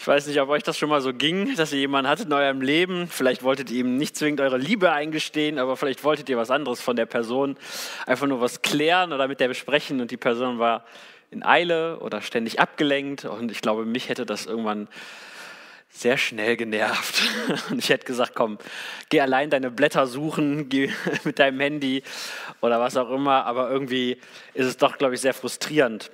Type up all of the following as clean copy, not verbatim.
Ich weiß nicht, ob euch das schon mal so ging, dass ihr jemanden hattet in eurem Leben. Vielleicht wolltet ihr ihm nicht zwingend eure Liebe eingestehen, aber vielleicht wolltet ihr was anderes von der Person. Einfach nur was klären oder mit der besprechen und die Person war in Eile oder ständig abgelenkt. Und ich glaube, mich hätte das irgendwann sehr schnell genervt. Und ich hätte gesagt, komm, geh allein deine Blätter suchen, geh mit deinem Handy oder was auch immer. Aber irgendwie ist es doch, glaube ich, sehr frustrierend.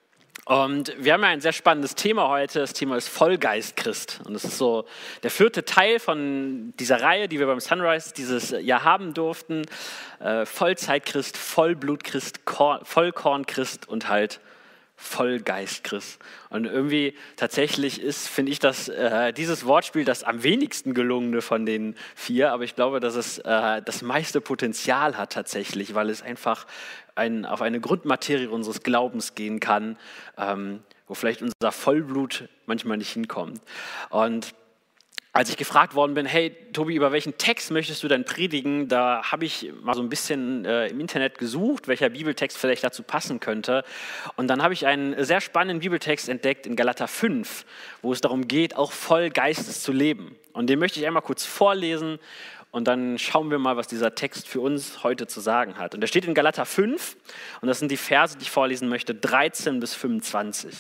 Und wir haben ja ein sehr spannendes Thema heute. Das Thema ist Vollgeist-Christ. Und das ist so der 4. Teil von dieser Reihe, die wir beim Sunrise dieses Jahr haben durften. Vollzeit-Christ, Vollblut-Christ, Vollkorn-Christ und halt Vollgeist-Christ. Und irgendwie tatsächlich ist, finde ich, dass dieses Wortspiel das am wenigsten gelungene von den 4. Aber ich glaube, dass es das meiste Potenzial hat tatsächlich, weil es einfach auf eine Grundmaterie unseres Glaubens gehen kann, wo vielleicht unser Vollblut manchmal nicht hinkommt. Und als ich gefragt worden bin, hey Tobi, über welchen Text möchtest du denn predigen, da habe ich mal so ein bisschen im Internet gesucht, welcher Bibeltext vielleicht dazu passen könnte. Und dann habe ich einen sehr spannenden Bibeltext entdeckt in Galater 5, wo es darum geht, auch voll Geistes zu leben. Und den möchte ich einmal kurz vorlesen und dann schauen wir mal, was dieser Text für uns heute zu sagen hat. Und der steht in Galater 5 und das sind die Verse, die ich vorlesen möchte, 13 bis 25.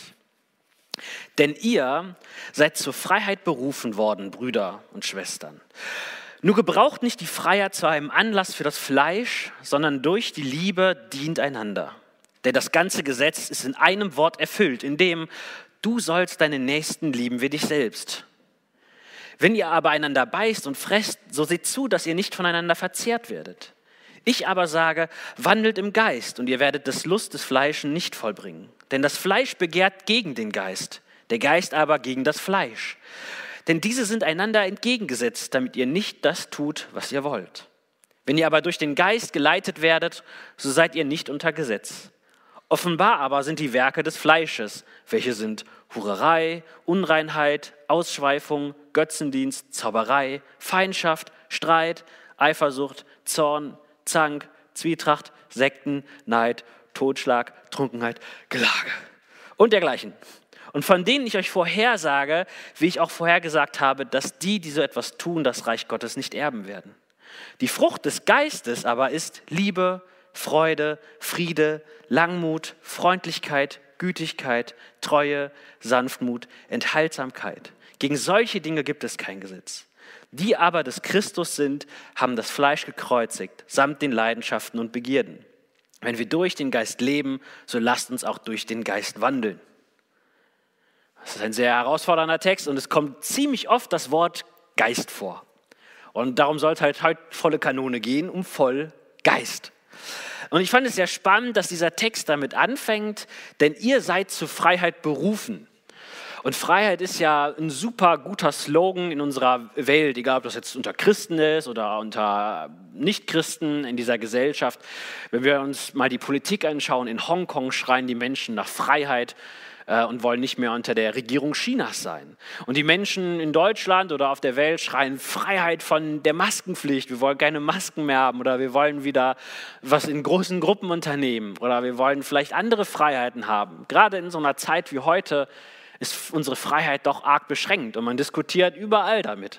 Denn ihr seid zur Freiheit berufen worden, Brüder und Schwestern. Nur gebraucht nicht die Freiheit zu einem Anlass für das Fleisch, sondern durch die Liebe dient einander. Denn das ganze Gesetz ist in einem Wort erfüllt, in dem du sollst deinen Nächsten lieben wie dich selbst. Wenn ihr aber einander beißt und fresst, so seht zu, dass ihr nicht voneinander verzehrt werdet. Ich aber sage, wandelt im Geist und ihr werdet des Lust des Fleisches nicht vollbringen. Denn das Fleisch begehrt gegen den Geist, der Geist aber gegen das Fleisch. Denn diese sind einander entgegengesetzt, damit ihr nicht das tut, was ihr wollt. Wenn ihr aber durch den Geist geleitet werdet, so seid ihr nicht unter Gesetz. Offenbar aber sind die Werke des Fleisches, welche sind Hurerei, Unreinheit, Ausschweifung, Götzendienst, Zauberei, Feindschaft, Streit, Eifersucht, Zorn, Zank, Zwietracht, Sekten, Neid, Totschlag, Trunkenheit, Gelage und dergleichen. Und von denen ich euch vorhersage, wie ich auch vorhergesagt habe, dass die so etwas tun, das Reich Gottes nicht erben werden. Die Frucht des Geistes aber ist Liebe, Freude, Friede, Langmut, Freundlichkeit, Gütigkeit, Treue, Sanftmut, Enthaltsamkeit. Gegen solche Dinge gibt es kein Gesetz. Die aber des Christus sind, haben das Fleisch gekreuzigt, samt den Leidenschaften und Begierden. Wenn wir durch den Geist leben, so lasst uns auch durch den Geist wandeln. Das ist ein sehr herausfordernder Text und es kommt ziemlich oft das Wort Geist vor. Und darum soll es halt heute volle Kanone gehen, um voll Geist. Und ich fand es sehr spannend, dass dieser Text damit anfängt, denn ihr seid zur Freiheit berufen. Und Freiheit ist ja ein super guter Slogan in unserer Welt, egal ob das jetzt unter Christen ist oder unter Nichtchristen in dieser Gesellschaft. Wenn wir uns mal die Politik anschauen, in Hongkong schreien die Menschen nach Freiheit und wollen nicht mehr unter der Regierung Chinas sein. Und die Menschen in Deutschland oder auf der Welt schreien Freiheit von der Maskenpflicht. Wir wollen keine Masken mehr haben oder wir wollen wieder was in großen Gruppen unternehmen oder wir wollen vielleicht andere Freiheiten haben. Gerade in so einer Zeit wie heute ist unsere Freiheit doch arg beschränkt und man diskutiert überall damit.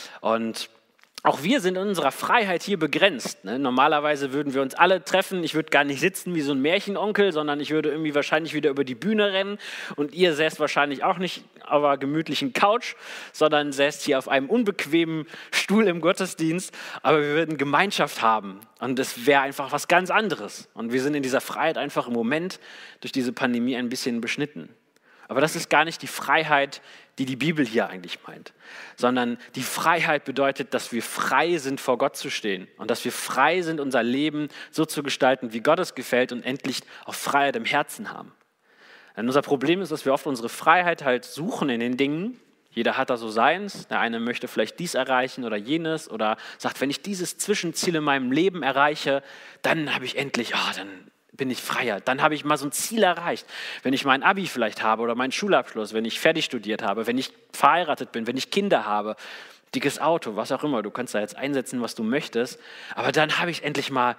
Und auch wir sind in unserer Freiheit hier begrenzt. Ne? Normalerweise würden wir uns alle treffen. Ich würde gar nicht sitzen wie so ein Märchenonkel, sondern ich würde irgendwie wahrscheinlich wieder über die Bühne rennen. Und ihr säßt wahrscheinlich auch nicht auf einer gemütlichen Couch, sondern säßt hier auf einem unbequemen Stuhl im Gottesdienst. Aber wir würden Gemeinschaft haben. Und das wäre einfach was ganz anderes. Und wir sind in dieser Freiheit einfach im Moment durch diese Pandemie ein bisschen beschnitten. Aber das ist gar nicht die Freiheit, die die Bibel hier eigentlich meint, sondern die Freiheit bedeutet, dass wir frei sind, vor Gott zu stehen und dass wir frei sind, unser Leben so zu gestalten, wie Gott es gefällt und endlich auch Freiheit im Herzen haben. Denn unser Problem ist, dass wir oft unsere Freiheit halt suchen in den Dingen. Jeder hat da so seins. Der eine möchte vielleicht dies erreichen oder jenes oder sagt, wenn ich dieses Zwischenziel in meinem Leben erreiche, dann habe ich endlich, dann bin ich freier. Dann habe ich mal so ein Ziel erreicht. Wenn ich mein Abi vielleicht habe oder meinen Schulabschluss, wenn ich fertig studiert habe, wenn ich verheiratet bin, wenn ich Kinder habe, dickes Auto, was auch immer. Du kannst da jetzt einsetzen, was du möchtest. Aber dann habe ich endlich mal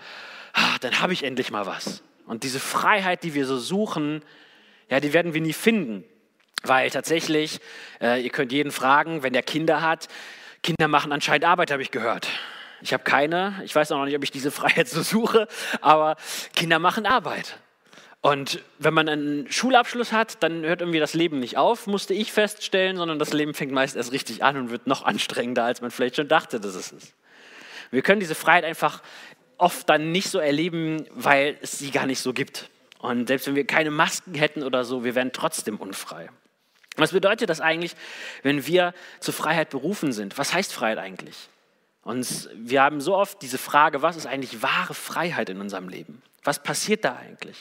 was. Und diese Freiheit, die wir so suchen, ja, die werden wir nie finden. Weil tatsächlich, ihr könnt jeden fragen, wenn der Kinder hat, Kinder machen anscheinend Arbeit, habe ich gehört. Ich habe keine, ich weiß auch noch nicht, ob ich diese Freiheit so suche, aber Kinder machen Arbeit. Und wenn man einen Schulabschluss hat, dann hört irgendwie das Leben nicht auf, musste ich feststellen, sondern das Leben fängt meist erst richtig an und wird noch anstrengender, als man vielleicht schon dachte, dass es ist. Wir können diese Freiheit einfach oft dann nicht so erleben, weil es sie gar nicht so gibt. Und selbst wenn wir keine Masken hätten oder so, wir wären trotzdem unfrei. Was bedeutet das eigentlich, wenn wir zur Freiheit berufen sind? Was heißt Freiheit eigentlich? Und wir haben so oft diese Frage, was ist eigentlich wahre Freiheit in unserem Leben? Was passiert da eigentlich?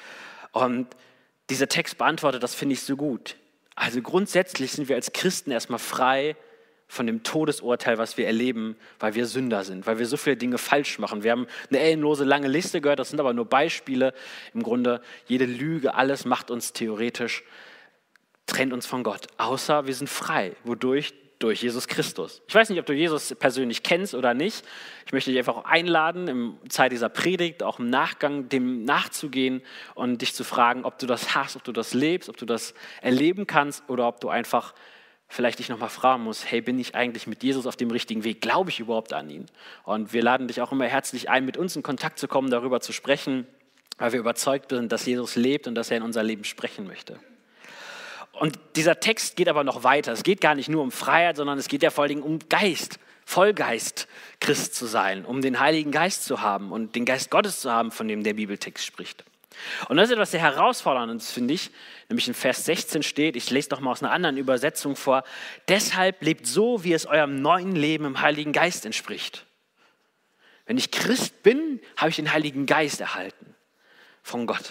Und dieser Text beantwortet, das finde ich so gut. Also grundsätzlich sind wir als Christen erstmal frei von dem Todesurteil, was wir erleben, weil wir Sünder sind, weil wir so viele Dinge falsch machen. Wir haben eine ellenlose lange Liste gehört, das sind aber nur Beispiele. Im Grunde jede Lüge, alles macht uns theoretisch, trennt uns von Gott, außer wir sind frei. Wodurch? Durch Jesus Christus. Ich weiß nicht, ob du Jesus persönlich kennst oder nicht. Ich möchte dich einfach auch einladen, im Zeit dieser Predigt, auch im Nachgang dem nachzugehen und dich zu fragen, ob du das hast, ob du das lebst, ob du das erleben kannst oder ob du einfach vielleicht dich nochmal fragen musst, hey, bin ich eigentlich mit Jesus auf dem richtigen Weg? Glaube ich überhaupt an ihn? Und wir laden dich auch immer herzlich ein, mit uns in Kontakt zu kommen, darüber zu sprechen, weil wir überzeugt sind, dass Jesus lebt und dass er in unser Leben sprechen möchte. Und dieser Text geht aber noch weiter. Es geht gar nicht nur um Freiheit, sondern es geht ja vor allen Dingen um Geist, Vollgeist Christ zu sein, um den Heiligen Geist zu haben und den Geist Gottes zu haben, von dem der Bibeltext spricht. Und das ist etwas sehr Herausforderndes, finde ich, nämlich in Vers 16 steht, ich lese doch mal aus einer anderen Übersetzung vor, deshalb lebt so, wie es eurem neuen Leben im Heiligen Geist entspricht. Wenn ich Christ bin, habe ich den Heiligen Geist erhalten von Gott.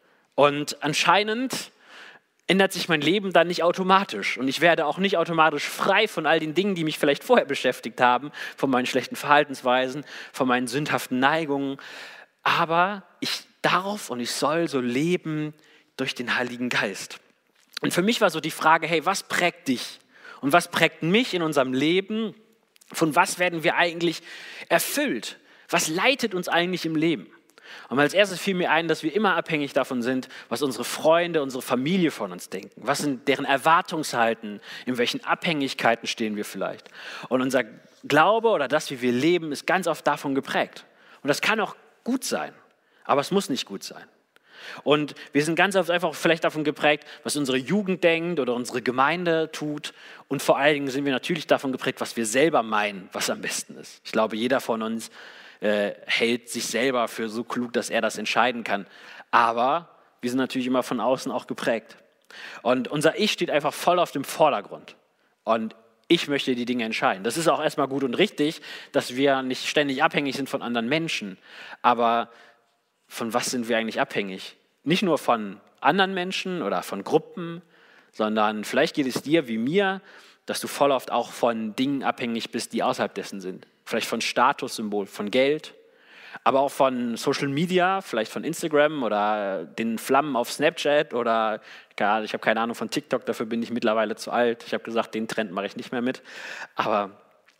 Und anscheinend ändert sich mein Leben dann nicht automatisch. Und ich werde auch nicht automatisch frei von all den Dingen, die mich vielleicht vorher beschäftigt haben, von meinen schlechten Verhaltensweisen, von meinen sündhaften Neigungen. Aber ich darf und ich soll so leben durch den Heiligen Geist. Und für mich war so die Frage, hey, was prägt dich? Und was prägt mich in unserem Leben? Von was werden wir eigentlich erfüllt? Was leitet uns eigentlich im Leben? Und als erstes fiel mir ein, dass wir immer abhängig davon sind, was unsere Freunde, unsere Familie von uns denken. Was sind deren Erwartungshalten? In welchen Abhängigkeiten stehen wir vielleicht? Und unser Glaube oder das, wie wir leben, ist ganz oft davon geprägt. Und das kann auch gut sein, aber es muss nicht gut sein. Und wir sind ganz oft einfach vielleicht davon geprägt, was unsere Jugend denkt oder unsere Gemeinde tut. Und vor allen Dingen sind wir natürlich davon geprägt, was wir selber meinen, was am besten ist. Ich glaube, jeder von uns hält sich selber für so klug, dass er das entscheiden kann. Aber wir sind natürlich immer von außen auch geprägt. Und unser Ich steht einfach voll auf dem Vordergrund. Und ich möchte die Dinge entscheiden. Das ist auch erstmal gut und richtig, dass wir nicht ständig abhängig sind von anderen Menschen. Aber von was sind wir eigentlich abhängig? Nicht nur von anderen Menschen oder von Gruppen, sondern vielleicht geht es dir wie mir, dass du voll oft auch von Dingen abhängig bist, die außerhalb dessen sind. Vielleicht von Statussymbol, von Geld, aber auch von Social Media, vielleicht von Instagram oder den Flammen auf Snapchat oder ich habe keine Ahnung von TikTok, dafür bin ich mittlerweile zu alt. Ich habe gesagt, den Trend mache ich nicht mehr mit. Aber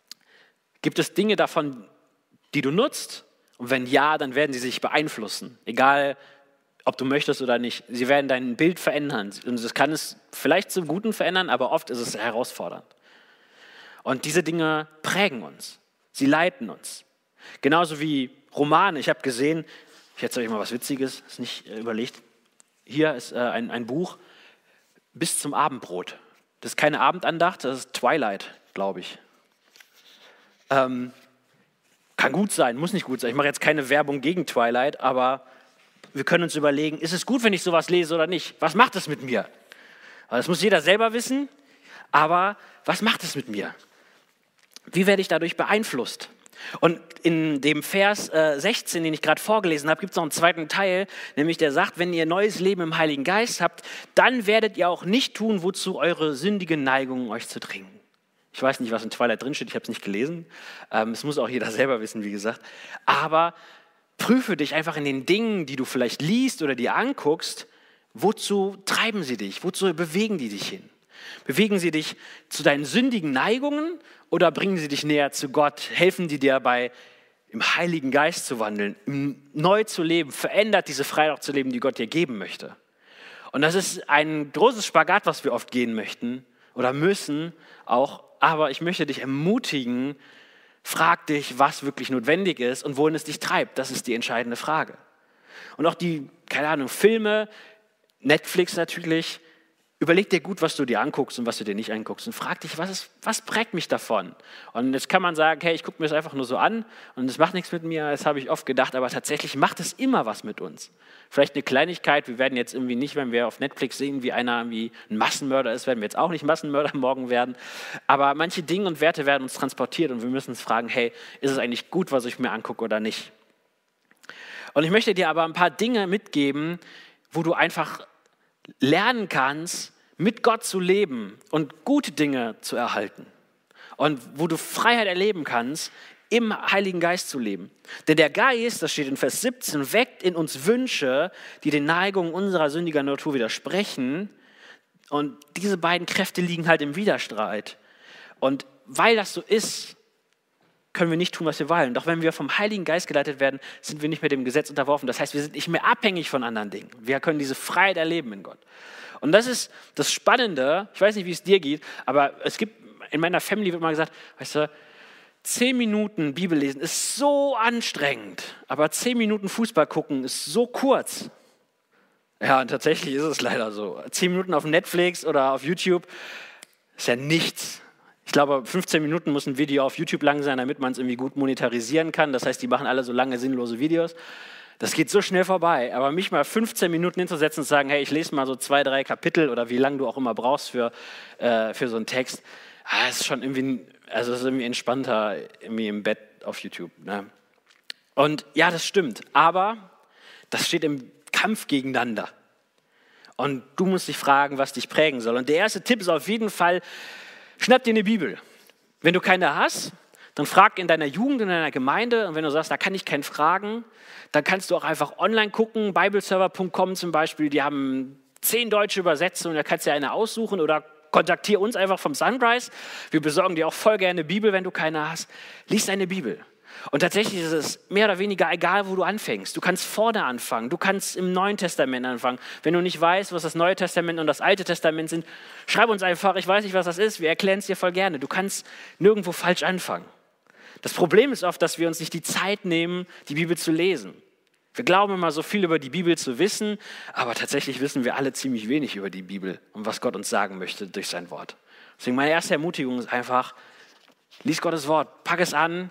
gibt es Dinge davon, die du nutzt? Und wenn ja, dann werden sie sich beeinflussen. Egal, ob du möchtest oder nicht. Sie werden dein Bild verändern. Und das kann es vielleicht zum Guten verändern, aber oft ist es herausfordernd. Und diese Dinge prägen uns. Sie leiten uns. Genauso wie Romane. Ich habe gesehen, jetzt habe ich mal was Witziges, ist nicht überlegt. Hier ist ein Buch, Bis zum Abendbrot. Das ist keine Abendandacht, das ist Twilight, glaube ich. Kann gut sein, muss nicht gut sein. Ich mache jetzt keine Werbung gegen Twilight, aber wir können uns überlegen, ist es gut, wenn ich sowas lese oder nicht? Was macht es mit mir? Das muss jeder selber wissen, aber was macht es mit mir? Wie werde ich dadurch beeinflusst? Und in dem Vers 16, den ich gerade vorgelesen habe, gibt es noch einen zweiten Teil, nämlich der sagt, wenn ihr neues Leben im Heiligen Geist habt, dann werdet ihr auch nicht tun, wozu eure sündigen Neigungen euch zu drängen. Ich weiß nicht, was in Twilight drinsteht, ich habe es nicht gelesen. Es muss auch jeder selber wissen, wie gesagt. Aber prüfe dich einfach in den Dingen, die du vielleicht liest oder dir anguckst, wozu treiben sie dich, wozu bewegen die dich hin? Bewegen sie dich zu deinen sündigen Neigungen oder bringen sie dich näher zu Gott? Helfen die dir dabei, im Heiligen Geist zu wandeln, neu zu leben, verändert diese Freiheit zu leben, die Gott dir geben möchte? Und das ist ein großes Spagat, was wir oft gehen möchten oder müssen auch. Aber ich möchte dich ermutigen, frag dich, was wirklich notwendig ist und wohin es dich treibt. Das ist die entscheidende Frage. Und auch die, keine Ahnung, Filme, Netflix natürlich, überleg dir gut, was du dir anguckst und was du dir nicht anguckst und frag dich, was prägt mich davon? Und jetzt kann man sagen, hey, ich gucke mir das einfach nur so an und es macht nichts mit mir, das habe ich oft gedacht, aber tatsächlich macht es immer was mit uns. Vielleicht eine Kleinigkeit, wir werden jetzt irgendwie nicht, wenn wir auf Netflix sehen, wie einer irgendwie ein Massenmörder ist, werden wir jetzt auch nicht Massenmörder morgen werden, aber manche Dinge und Werte werden uns transportiert und wir müssen uns fragen, hey, ist es eigentlich gut, was ich mir angucke oder nicht? Und ich möchte dir aber ein paar Dinge mitgeben, wo du einfach lernen kannst, mit Gott zu leben und gute Dinge zu erhalten. Und wo du Freiheit erleben kannst, im Heiligen Geist zu leben. Denn der Geist, das steht in Vers 17, weckt in uns Wünsche, die den Neigungen unserer sündigen Natur widersprechen. Und diese beiden Kräfte liegen halt im Widerstreit. Und weil das so ist, können wir nicht tun, was wir wollen. Doch wenn wir vom Heiligen Geist geleitet werden, sind wir nicht mehr dem Gesetz unterworfen. Das heißt, wir sind nicht mehr abhängig von anderen Dingen. Wir können diese Freiheit erleben in Gott. Und das ist das Spannende, ich weiß nicht, wie es dir geht, aber es gibt, in meiner Family wird mal gesagt, weißt du, 10 Minuten Bibel lesen ist so anstrengend, aber 10 Minuten Fußball gucken ist so kurz. Ja, und tatsächlich ist es leider so. 10 Minuten auf Netflix oder auf YouTube ist ja nichts. Ich glaube, 15 Minuten muss ein Video auf YouTube lang sein, damit man es irgendwie gut monetarisieren kann. Das heißt, die machen alle so lange sinnlose Videos. Das geht so schnell vorbei, aber mich mal 15 Minuten hinzusetzen und zu sagen, hey, ich lese mal so 2, 3 Kapitel oder wie lange du auch immer brauchst für so einen Text, das ist schon irgendwie, also das ist irgendwie entspannter irgendwie im Bett auf YouTube. Ne? Und ja, das stimmt, aber das steht im Kampf gegeneinander. Und du musst dich fragen, was dich prägen soll. Und der erste Tipp ist auf jeden Fall, schnapp dir eine Bibel. Wenn du keine hast, dann frag in deiner Jugend, in deiner Gemeinde. Und wenn du sagst, da kann ich keinen fragen, dann kannst du auch einfach online gucken, bibleserver.com zum Beispiel. Die haben 10 deutsche Übersetzungen, da kannst du dir eine aussuchen oder kontaktiere uns einfach vom Sunrise. Wir besorgen dir auch voll gerne Bibel, wenn du keine hast. Lies deine Bibel. Und tatsächlich ist es mehr oder weniger egal, wo du anfängst. Du kannst vorne anfangen, du kannst im Neuen Testament anfangen. Wenn du nicht weißt, was das Neue Testament und das Alte Testament sind, schreib uns einfach, ich weiß nicht, was das ist, wir erklären es dir voll gerne. Du kannst nirgendwo falsch anfangen. Das Problem ist oft, dass wir uns nicht die Zeit nehmen, die Bibel zu lesen. Wir glauben immer so viel über die Bibel zu wissen, aber tatsächlich wissen wir alle ziemlich wenig über die Bibel und was Gott uns sagen möchte durch sein Wort. Deswegen meine erste Ermutigung ist einfach, lies Gottes Wort, pack es an,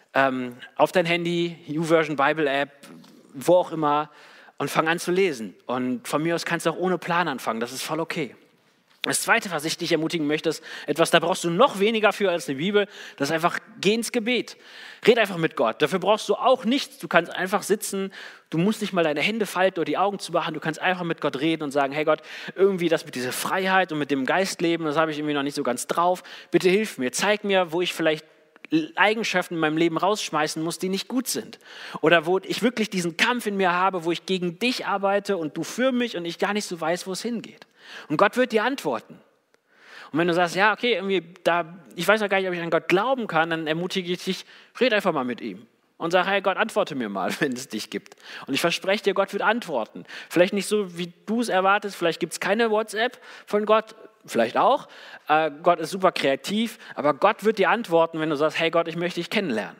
auf dein Handy, YouVersion Bible App, wo auch immer und fang an zu lesen. Und von mir aus kannst du auch ohne Plan anfangen, das ist voll okay. Das Zweite, was ich dich ermutigen möchte, ist etwas, da brauchst du noch weniger für als eine Bibel, das ist einfach, geh ins Gebet. Red einfach mit Gott, dafür brauchst du auch nichts, du kannst einfach sitzen, du musst nicht mal deine Hände falten oder die Augen zumachen, du kannst einfach mit Gott reden und sagen, hey Gott, irgendwie das mit dieser Freiheit und mit dem Geistleben, das habe ich irgendwie noch nicht so ganz drauf, bitte hilf mir, zeig mir, wo ich vielleicht Eigenschaften in meinem Leben rausschmeißen muss, die nicht gut sind. Oder wo ich wirklich diesen Kampf in mir habe, wo ich gegen dich arbeite und du für mich und ich gar nicht so weiß, wo es hingeht. Und Gott wird dir antworten. Und wenn du sagst, ja, okay, irgendwie ich weiß noch gar nicht, ob ich an Gott glauben kann, dann ermutige ich dich, red einfach mal mit ihm. Und sag, hey Gott, antworte mir mal, wenn es dich gibt. Und ich verspreche dir, Gott wird antworten. Vielleicht nicht so, wie du es erwartest, vielleicht gibt es keine WhatsApp von Gott, vielleicht auch. Gott ist super kreativ, aber Gott wird dir antworten, wenn du sagst, hey Gott, ich möchte dich kennenlernen.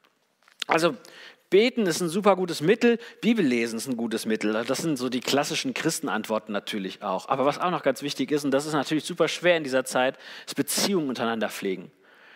Also beten ist ein super gutes Mittel, Bibellesen ist ein gutes Mittel. Das sind so die klassischen Christenantworten natürlich auch. Aber was auch noch ganz wichtig ist, und das ist natürlich super schwer in dieser Zeit, ist Beziehungen untereinander pflegen.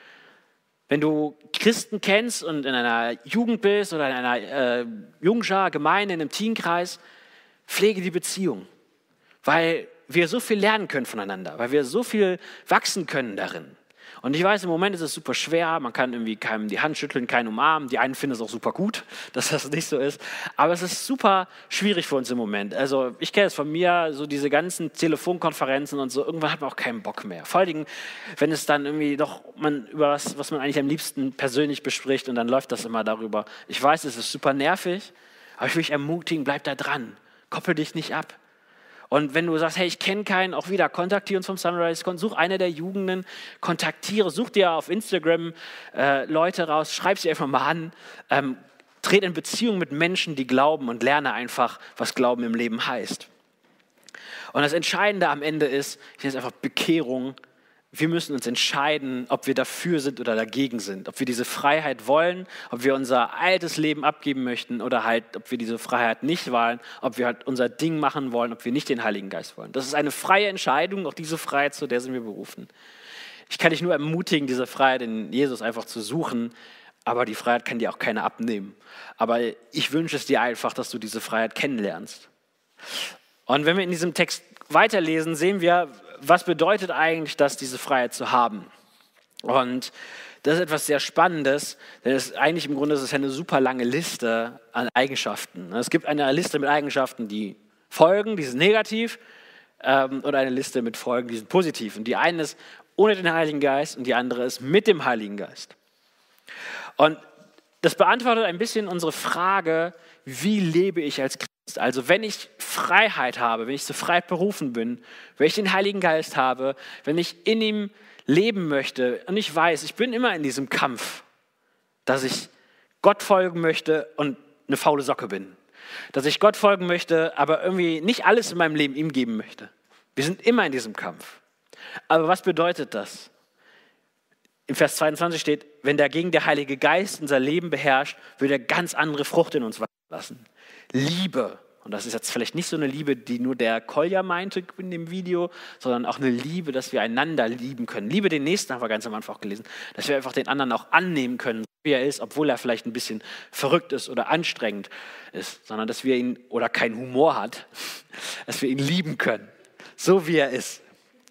Wenn du Christen kennst und in einer Jugend bist oder in einer Jungschar, Gemeinde, in einem Teamkreis, pflege die Beziehung. Weil wir so viel lernen können voneinander, weil wir so viel wachsen können darin. Und ich weiß, im Moment ist es super schwer, man kann irgendwie keinem die Hand schütteln, keinen umarmen. Die einen finden es auch super gut, dass das nicht so ist. Aber es ist super schwierig für uns im Moment. Also ich kenne es von mir, so diese ganzen Telefonkonferenzen und so, irgendwann hat man auch keinen Bock mehr. Vor allem, wenn es dann irgendwie doch über was man eigentlich am liebsten persönlich bespricht und dann läuft das immer darüber. Ich weiß, es ist super nervig, aber ich will dich ermutigen, bleib da dran. Koppel dich nicht ab. Und wenn du sagst, hey, ich kenne keinen, auch wieder, kontaktiere uns vom Sunrise, such eine der Jugenden, such dir auf Instagram Leute raus, schreib sie einfach mal an, trete in Beziehung mit Menschen, die glauben und lerne einfach, was Glauben im Leben heißt. Und das Entscheidende am Ende ist, ich nenne es einfach Bekehrung. Wir müssen uns entscheiden, ob wir dafür sind oder dagegen sind. Ob wir diese Freiheit wollen, ob wir unser altes Leben abgeben möchten oder halt, ob wir diese Freiheit nicht wollen, ob wir halt unser Ding machen wollen, ob wir nicht den Heiligen Geist wollen. Das ist eine freie Entscheidung, auch diese Freiheit, zu der sind wir berufen. Ich kann dich nur ermutigen, diese Freiheit in Jesus einfach zu suchen, aber die Freiheit kann dir auch keiner abnehmen. Aber ich wünsche es dir einfach, dass du diese Freiheit kennenlernst. Und wenn wir in diesem Text weiterlesen, sehen wir, was bedeutet eigentlich das, diese Freiheit zu haben? Und das ist etwas sehr Spannendes, denn es ist eigentlich im Grunde ist es eine super lange Liste an Eigenschaften. Es gibt eine Liste mit Eigenschaften, die folgen, die sind negativ, und eine Liste mit Folgen, die sind positiv. Und die eine ist ohne den Heiligen Geist und die andere ist mit dem Heiligen Geist. Und das beantwortet ein bisschen unsere Frage, wie lebe ich als Christ? Also wenn ich Freiheit habe, wenn ich zur Freiheit berufen bin, wenn ich den Heiligen Geist habe, wenn ich in ihm leben möchte und ich weiß, ich bin immer in diesem Kampf, dass ich Gott folgen möchte und eine faule Socke bin. Dass ich Gott folgen möchte, aber irgendwie nicht alles in meinem Leben ihm geben möchte. Wir sind immer in diesem Kampf. Aber was bedeutet das? Im Vers 22 steht, wenn dagegen der Heilige Geist unser Leben beherrscht, wird er ganz andere Frucht in uns wachsen lassen. Liebe. Und das ist jetzt vielleicht nicht so eine Liebe, die nur der Kolja meinte in dem Video, sondern auch eine Liebe, dass wir einander lieben können. Liebe den Nächsten haben wir ganz am Anfang auch gelesen, dass wir einfach den anderen auch annehmen können, wie er ist, obwohl er vielleicht ein bisschen verrückt ist oder anstrengend ist, sondern dass wir ihn, oder keinen Humor hat, dass wir ihn lieben können, so wie er ist.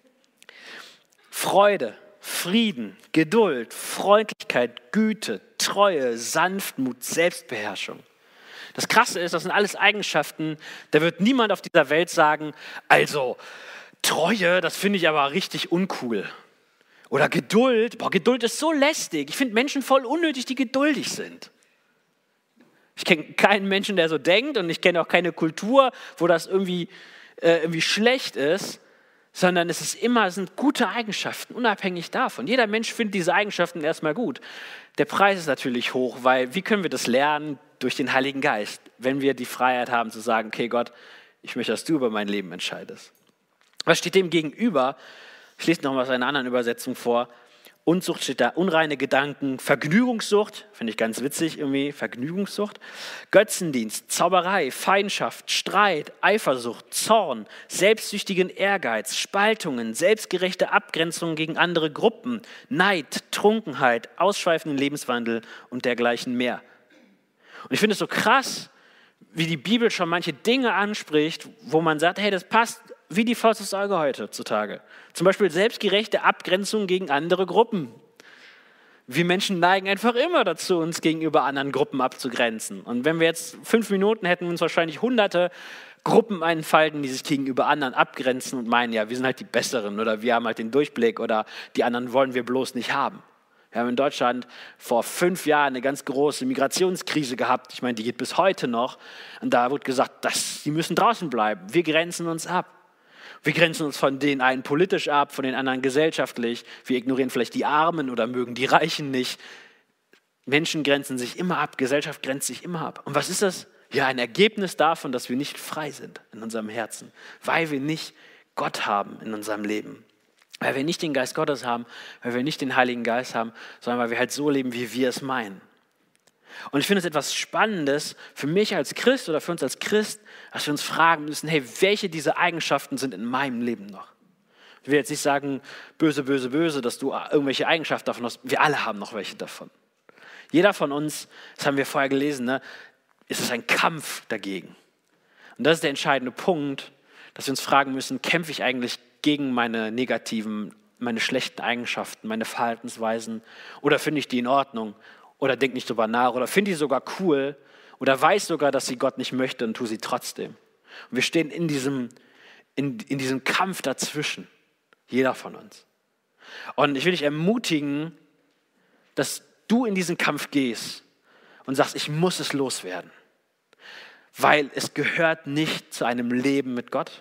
Freude, Frieden, Geduld, Freundlichkeit, Güte, Treue, Sanftmut, Selbstbeherrschung. Das Krasse ist, das sind alles Eigenschaften, da wird niemand auf dieser Welt sagen, also Treue, das finde ich aber richtig uncool. Oder Geduld, Geduld ist so lästig. Ich finde Menschen voll unnötig, die geduldig sind. Ich kenne keinen Menschen, der so denkt und ich kenne auch keine Kultur, wo das irgendwie schlecht ist, sondern es sind gute Eigenschaften, unabhängig davon. Jeder Mensch findet diese Eigenschaften erstmal gut. Der Preis ist natürlich hoch, weil wie können wir das lernen? Durch den Heiligen Geist, wenn wir die Freiheit haben zu sagen, okay Gott, ich möchte, dass du über mein Leben entscheidest. Was steht dem gegenüber? Ich lese noch mal aus einer anderen Übersetzung vor. Unzucht steht da, unreine Gedanken, Vergnügungssucht, finde ich ganz witzig irgendwie, Vergnügungssucht, Götzendienst, Zauberei, Feindschaft, Streit, Eifersucht, Zorn, selbstsüchtigen Ehrgeiz, Spaltungen, selbstgerechte Abgrenzung gegen andere Gruppen, Neid, Trunkenheit, ausschweifenden Lebenswandel und dergleichen mehr. Und ich finde es so krass, wie die Bibel schon manche Dinge anspricht, wo man sagt, hey, das passt wie die Faust aufs Auge heutzutage. Zum Beispiel selbstgerechte Abgrenzung gegen andere Gruppen. Wir Menschen neigen einfach immer dazu, uns gegenüber anderen Gruppen abzugrenzen. Und wenn wir jetzt 5 Minuten hätten, uns wahrscheinlich hunderte Gruppen einfallen, die sich gegenüber anderen abgrenzen und meinen, ja, wir sind halt die Besseren oder wir haben halt den Durchblick oder die anderen wollen wir bloß nicht haben. Wir haben in Deutschland vor 5 Jahren eine ganz große Migrationskrise gehabt. Ich meine, die geht bis heute noch. Und da wurde gesagt, die müssen draußen bleiben. Wir grenzen uns ab. Wir grenzen uns von den einen politisch ab, von den anderen gesellschaftlich. Wir ignorieren vielleicht die Armen oder mögen die Reichen nicht. Menschen grenzen sich immer ab, Gesellschaft grenzt sich immer ab. Und was ist das? Ja, ein Ergebnis davon, dass wir nicht frei sind in unserem Herzen, weil wir nicht Gott haben in unserem Leben. Weil wir nicht den Geist Gottes haben, weil wir nicht den Heiligen Geist haben, sondern weil wir halt so leben, wie wir es meinen. Und ich finde es etwas Spannendes für mich als Christ oder für uns als Christ, dass wir uns fragen müssen, hey, welche dieser Eigenschaften sind in meinem Leben noch? Ich will jetzt nicht sagen, böse, böse, böse, dass du irgendwelche Eigenschaften davon hast. Wir alle haben noch welche davon. Jeder von uns, das haben wir vorher gelesen, ne, ist es ein Kampf dagegen. Und das ist der entscheidende Punkt, dass wir uns fragen müssen, kämpfe ich eigentlich gegen meine negativen, meine schlechten Eigenschaften, meine Verhaltensweisen oder finde ich die in Ordnung oder denke nicht drüber nach oder finde ich sogar cool oder weiß sogar, dass sie Gott nicht möchte und tue sie trotzdem. Und wir stehen in diesem Kampf dazwischen, jeder von uns. Und ich will dich ermutigen, dass du in diesen Kampf gehst und sagst, ich muss es loswerden, weil es gehört nicht zu einem Leben mit Gott.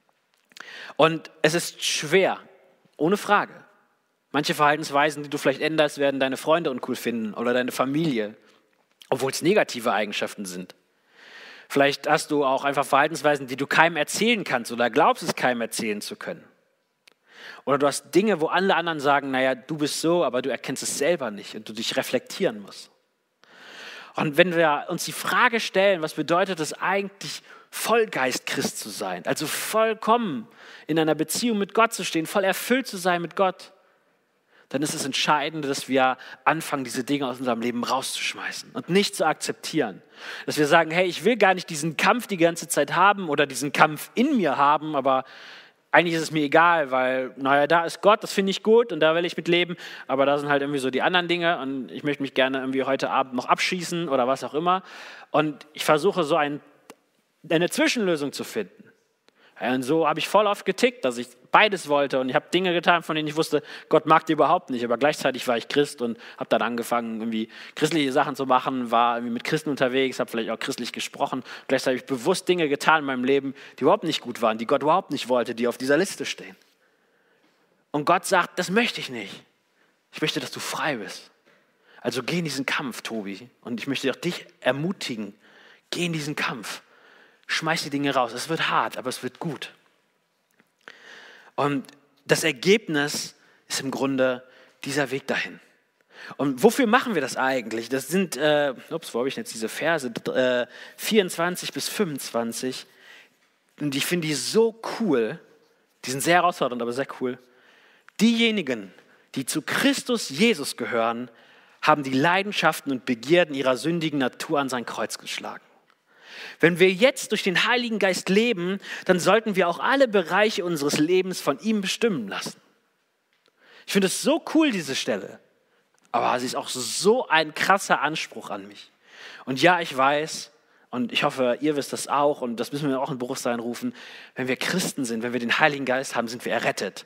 Und es ist schwer, ohne Frage. Manche Verhaltensweisen, die du vielleicht änderst, werden deine Freunde uncool finden oder deine Familie, obwohl es negative Eigenschaften sind. Vielleicht hast du auch einfach Verhaltensweisen, die du keinem erzählen kannst oder glaubst, es keinem erzählen zu können. Oder du hast Dinge, wo alle anderen sagen, naja, du bist so, aber du erkennst es selber nicht und du dich reflektieren musst. Und wenn wir uns die Frage stellen, was bedeutet es eigentlich, Vollgeist-Christ zu sein, also vollkommen in einer Beziehung mit Gott zu stehen, voll erfüllt zu sein mit Gott, dann ist es entscheidend, dass wir anfangen, diese Dinge aus unserem Leben rauszuschmeißen und nicht zu akzeptieren. Dass wir sagen, hey, ich will gar nicht diesen Kampf die ganze Zeit haben oder diesen Kampf in mir haben, aber eigentlich ist es mir egal, weil, naja, da ist Gott, das finde ich gut und da will ich mit leben, aber da sind halt irgendwie so die anderen Dinge und ich möchte mich gerne irgendwie heute Abend noch abschießen oder was auch immer. Und ich versuche so eine Zwischenlösung zu finden. Ja, und so habe ich voll oft getickt, dass ich beides wollte und ich habe Dinge getan, von denen ich wusste, Gott mag die überhaupt nicht, aber gleichzeitig war ich Christ und habe dann angefangen, irgendwie christliche Sachen zu machen, war irgendwie mit Christen unterwegs, habe vielleicht auch christlich gesprochen. Gleichzeitig habe ich bewusst Dinge getan in meinem Leben, die überhaupt nicht gut waren, die Gott überhaupt nicht wollte, die auf dieser Liste stehen. Und Gott sagt, das möchte ich nicht. Ich möchte, dass du frei bist. Also geh in diesen Kampf, Tobi. Und ich möchte auch dich ermutigen, geh in diesen Kampf. Schmeiß die Dinge raus. Es wird hart, aber es wird gut. Und das Ergebnis ist im Grunde dieser Weg dahin. Und wofür machen wir das eigentlich? Das sind, wo habe ich jetzt diese Verse? 24 bis 25. Und ich finde die so cool. Die sind sehr herausfordernd, aber sehr cool. Diejenigen, die zu Christus Jesus gehören, haben die Leidenschaften und Begierden ihrer sündigen Natur an sein Kreuz geschlagen. Wenn wir jetzt durch den Heiligen Geist leben, dann sollten wir auch alle Bereiche unseres Lebens von ihm bestimmen lassen. Ich finde es so cool, diese Stelle. Aber sie ist auch so ein krasser Anspruch an mich. Und ja, ich weiß, und ich hoffe, ihr wisst das auch, und das müssen wir auch in Bewusstsein rufen, wenn wir Christen sind, wenn wir den Heiligen Geist haben, sind wir errettet.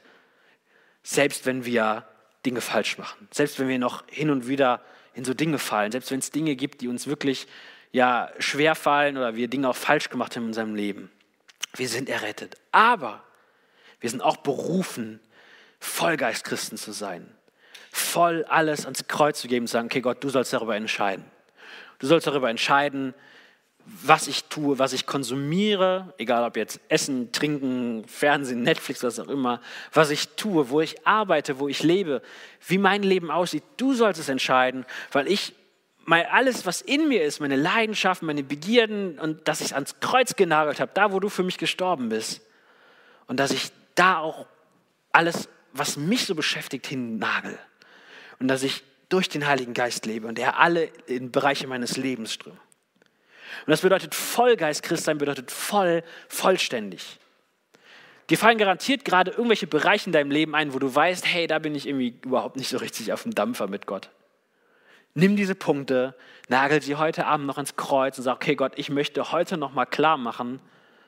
Selbst wenn wir Dinge falsch machen. Selbst wenn wir noch hin und wieder in so Dinge fallen. Selbst wenn es Dinge gibt, die uns wirklich schwer fallen oder wir Dinge auch falsch gemacht haben in unserem Leben. Wir sind errettet. Aber wir sind auch berufen, Vollgeist-Christen zu sein. Voll alles ans Kreuz zu geben und zu sagen, okay Gott, du sollst darüber entscheiden. Du sollst darüber entscheiden, was ich tue, was ich konsumiere, egal ob jetzt Essen, Trinken, Fernsehen, Netflix, was auch immer, was ich tue, wo ich arbeite, wo ich lebe, wie mein Leben aussieht. Du sollst es entscheiden, weil alles, was in mir ist, meine Leidenschaften, meine Begierden und dass ich es ans Kreuz genagelt habe, da, wo du für mich gestorben bist. Und dass ich da auch alles, was mich so beschäftigt, hinnagel. Und dass ich durch den Heiligen Geist lebe und er alle in Bereiche meines Lebens strömt. Und das bedeutet Vollgeist Christsein, bedeutet vollständig. Dir fallen garantiert gerade irgendwelche Bereiche in deinem Leben ein, wo du weißt, hey, da bin ich irgendwie überhaupt nicht so richtig auf dem Dampfer mit Gott. Nimm diese Punkte, nagel sie heute Abend noch ans Kreuz und sag, okay Gott, ich möchte heute noch mal klar machen,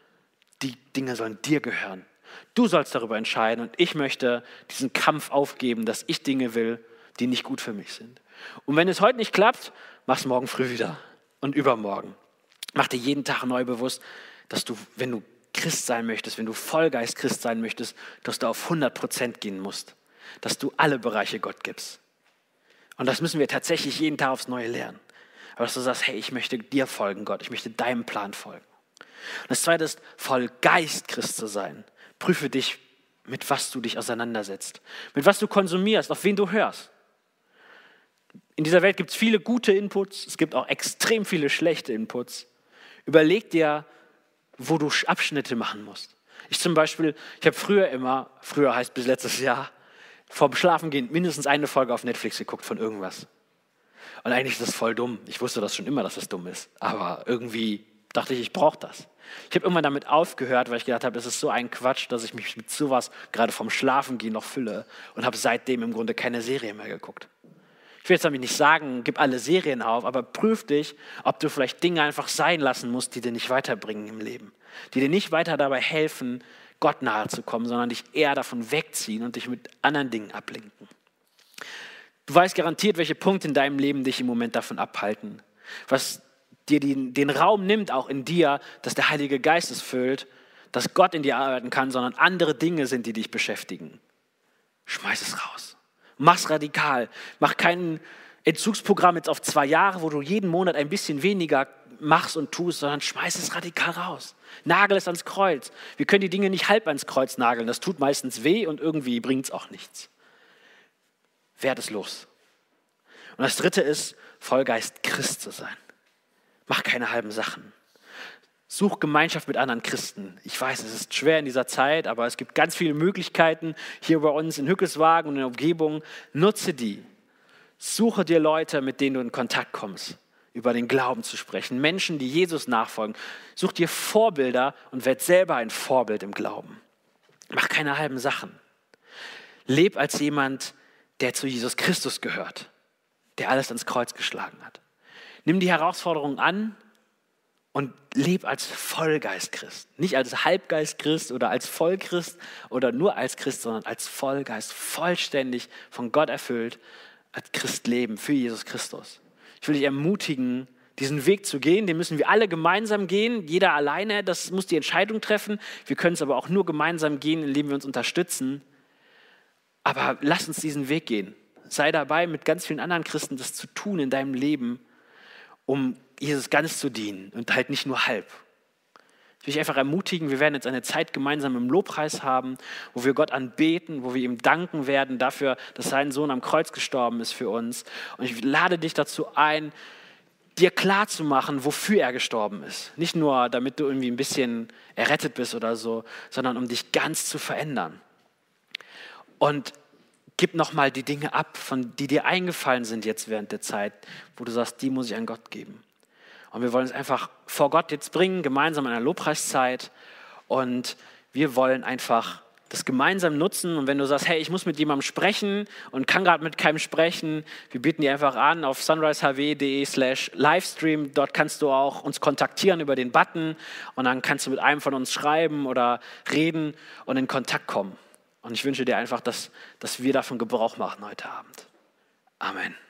die Dinge sollen dir gehören. Du sollst darüber entscheiden und ich möchte diesen Kampf aufgeben, dass ich Dinge will, die nicht gut für mich sind. Und wenn es heute nicht klappt, mach es morgen früh wieder und übermorgen. Mach dir jeden Tag neu bewusst, dass du, wenn du Christ sein möchtest, wenn du Vollgeist Christ sein möchtest, dass du auf 100% gehen musst. Dass du alle Bereiche Gott gibst. Und das müssen wir tatsächlich jeden Tag aufs Neue lernen. Aber dass du sagst, hey, ich möchte dir folgen, Gott. Ich möchte deinem Plan folgen. Und das Zweite ist, voll Geist Christ zu sein. Prüfe dich, mit was du dich auseinandersetzt. Mit was du konsumierst, auf wen du hörst. In dieser Welt gibt es viele gute Inputs. Es gibt auch extrem viele schlechte Inputs. Überleg dir, wo du Abschnitte machen musst. Ich zum Beispiel, ich habe früher heißt bis letztes Jahr, vorm Schlafengehen mindestens eine Folge auf Netflix geguckt von irgendwas. Und eigentlich ist das voll dumm. Ich wusste das schon immer, dass das dumm ist. Aber irgendwie dachte ich brauche das. Ich habe irgendwann damit aufgehört, weil ich gedacht habe, das ist so ein Quatsch, dass ich mich mit sowas gerade vom Schlafengehen noch fülle. Und habe seitdem im Grunde keine Serie mehr geguckt. Ich will jetzt damit nicht sagen, gib alle Serien auf, aber prüf dich, ob du vielleicht Dinge einfach sein lassen musst, die dir nicht weiterbringen im Leben. Die dir nicht weiter dabei helfen, Gott nahe zu kommen, sondern dich eher davon wegziehen und dich mit anderen Dingen ablenken. Du weißt garantiert, welche Punkte in deinem Leben dich im Moment davon abhalten. Was dir den Raum nimmt, auch in dir, dass der Heilige Geist es füllt, dass Gott in dir arbeiten kann, sondern andere Dinge sind, die dich beschäftigen. Schmeiß es raus. Mach's radikal. Mach kein Entzugsprogramm jetzt auf 2 Jahre, wo du jeden Monat ein bisschen weniger machst und tust, sondern schmeiß es radikal raus. Nagel es ans Kreuz. Wir können die Dinge nicht halb ans Kreuz nageln. Das tut meistens weh und irgendwie bringt es auch nichts. Werd es los. Und das dritte ist, Vollgeist Christ zu sein. Mach keine halben Sachen. Such Gemeinschaft mit anderen Christen. Ich weiß, es ist schwer in dieser Zeit, aber es gibt ganz viele Möglichkeiten hier bei uns in Hückeswagen und in der Umgebung. Nutze die. Suche dir Leute, mit denen du in Kontakt kommst, über den Glauben zu sprechen. Menschen, die Jesus nachfolgen. Such dir Vorbilder und werd selber ein Vorbild im Glauben. Mach keine halben Sachen. Leb als jemand, der zu Jesus Christus gehört, der alles ans Kreuz geschlagen hat. Nimm die Herausforderung an und leb als Vollgeist-Christ. Nicht als Halbgeist-Christ oder als Vollchrist oder nur als Christ, sondern als Vollgeist, vollständig von Gott erfüllt, als Christ leben für Jesus Christus. Ich will dich ermutigen, diesen Weg zu gehen. Den müssen wir alle gemeinsam gehen, jeder alleine. Das muss die Entscheidung treffen. Wir können es aber auch nur gemeinsam gehen, indem wir uns unterstützen. Aber lass uns diesen Weg gehen. Sei dabei, mit ganz vielen anderen Christen das zu tun in deinem Leben, um Jesus ganz zu dienen und halt nicht nur halb. Ich will dich einfach ermutigen, wir werden jetzt eine Zeit gemeinsam im Lobpreis haben, wo wir Gott anbeten, wo wir ihm danken werden dafür, dass sein Sohn am Kreuz gestorben ist für uns. Und ich lade dich dazu ein, dir klarzumachen, wofür er gestorben ist. Nicht nur, damit du irgendwie ein bisschen errettet bist oder so, sondern um dich ganz zu verändern. Und gib nochmal die Dinge ab, die dir eingefallen sind jetzt während der Zeit, wo du sagst, die muss ich an Gott geben. Und wir wollen es einfach vor Gott jetzt bringen, gemeinsam in einer Lobpreiszeit. Und wir wollen einfach das gemeinsam nutzen. Und wenn du sagst, hey, ich muss mit jemandem sprechen und kann gerade mit keinem sprechen, wir bieten dir einfach an auf sunrisehw.de/livestream. Dort kannst du auch uns kontaktieren über den Button. Und dann kannst du mit einem von uns schreiben oder reden und in Kontakt kommen. Und ich wünsche dir einfach, dass wir davon Gebrauch machen heute Abend. Amen.